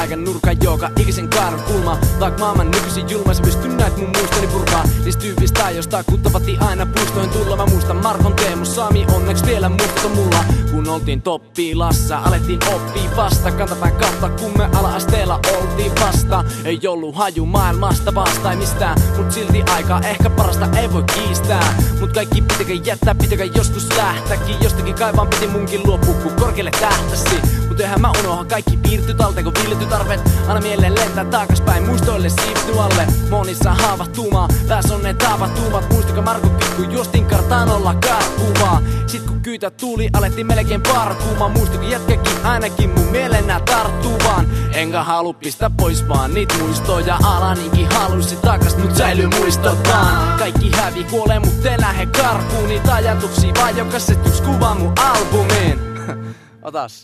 paikan nurkan joka ikisen kaaron kulma. Vaik maailman nykyisin julma, sä pystyn näit mun muistoni purkaa. Niistä tyypistä, josta kuttavati aina puistoin tulla. Mä muistan Markon Teemu, Sami onneksi vielä muistuta mulla. Kun oltiin toppilassa, alettiin oppii vasta. Kantapään kautta, kun me ala-asteella oltiin vasta. Ei ollu haju maailmasta vasta ei mistään, mut silti aika ehkä parasta ei voi kiistää. Mut kaikki pitäkö jättää, pitäkö joskus lähtäkin. Jostakin kaivaan piti munkin luopua, kun korkealle tähtäsi. Mut eihän mä unoha kaikki piirty talteen, kun viillyty tarvet. Aina mieleen lentää taakaspäin, muistoille siivity alle. Monissa haavat tuumaa, pääs on ne taavat tuumat. Muistako Markokki, kun juostin kartaan olla karkuvaa. Sit kun kyytä tuli, alettiin melkein parkuumaan. Muistako jätkäkin ainakin mun mieleen nää tarttuu vaan. Enkä halu pistää pois vaan niit muistoja. Alaninkin halusi takas, mut säilyy muistot vaan. Kaikki hävii, kuolee mut ei lähe karkuun. Niitä ajatuksia vaan jokaiset yks kuvaa mun albumiin. Otas.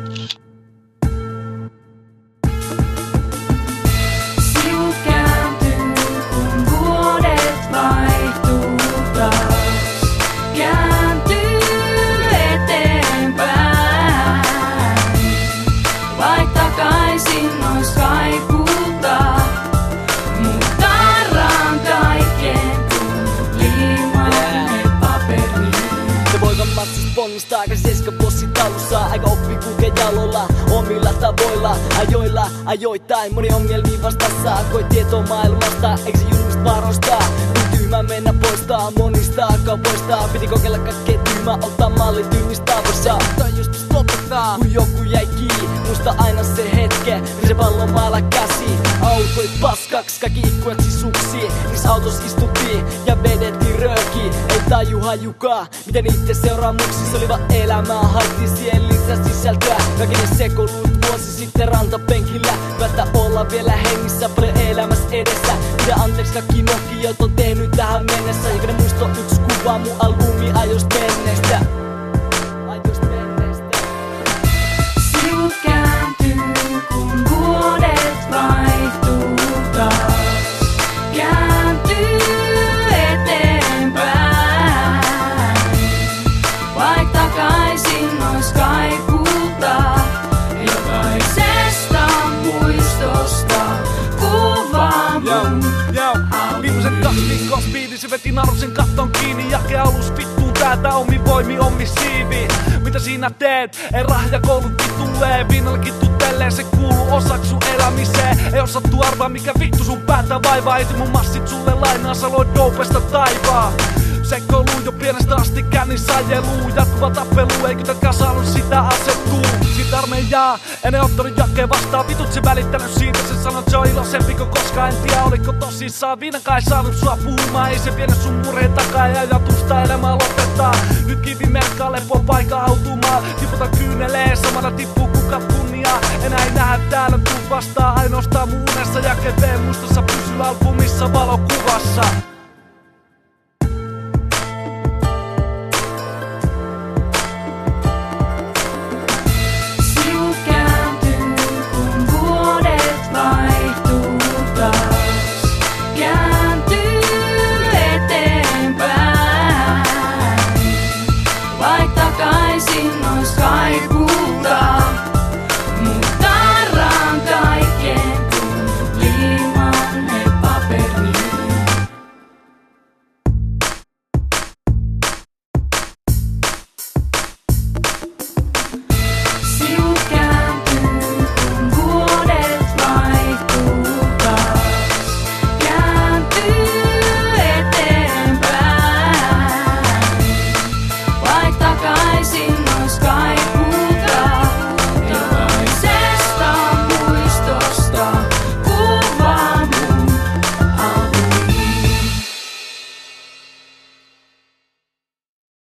Sivu kääntyy, kun vuodet vaihtuu taas. Kääntyy eteenpäin. Vaik takaisin ois kaikuuta. Mut tarraan kaikkeen, kun liimainen paperi. Se poikan matsus ponnistaa, käsi seiska bossi talussa. Aika oppi kulkee jalolla, omilla tavoilla. Ajoilla, ajoittain, moni ongelmiin vastassa. Koit tietoa maailmasta, eikö se julmista varoista? Niin tyhmä mennä poistaa, monista kaupoista. Piti kokeilla kaikkea tyhmä, ottaa malli tyhmistä tavoissa. Tai joskus lopettaa, kun joku jäi kiinni. Muista aina se hetke, niin se pallon maalla käsi. Autoit paskaks, kaikki ikkunat sisuksiin. Niis autos istuttiin ja vedettiin röökiin. Ei taju hajukaa, miten itse seuraamuksis oli vaan elämää. Haettiin siihen lisää sisältöä. Kaikinen sekoilut vuosi sitten rantapenkillä. Päätä olla vielä hengissä, paljon elämässä edessä. Pidä anteeksi kaikki nokiot on tehnyt tähän mennessä. Jokainen muisto yks kuva mun albumi ajoista menneestä. Sivu kääntyy, kun vuodet vaihtuu taas. Kääntyy eteenpäin. Vaik takaisin ois kaikuuta. Jokaisesta muistosta kuvaa mun. Viimeisen 2 viikkoa speedi, se veti narusen katton kiinni. Jake alus vittuu täältä omi voimi, omi siivi. Mitä sinä teet? Ei rahja koulut tulee. Viinallakin tuttelee, se kuuluu osaksi sun elämiseen. Ei osattu arvaa mikä vittu sun päätä vaivaa. Eti mun massit sulle lainaa, sä loit dopesta taivaa. Sekoiluu jo pienestä asti kännin sajeluu. Jatkuva tappelu, ei kytäkään saanut sitä asettuu. Siitä armeijaa, en ottanut Jakeen vastaan. Vitut se välittänyt siitä, se sanoi se on iloisempi kuin koskaan. En tiedä oliko tosissaan, viinakaan ei saanut sua puhumaan. Ei se vienyt sun murheen takaa ja ajatusta elämää lopettaa. Nyt kivi merkkaa lepo paikka hautumaan. Tiputa kyyneleen, samalla tippuu kukat kunniaa. Enää ei nähdä täällä, tuu vastaan ainoastaan mun unessa. Jake V mustassa pysyy albumissa valokuvassa.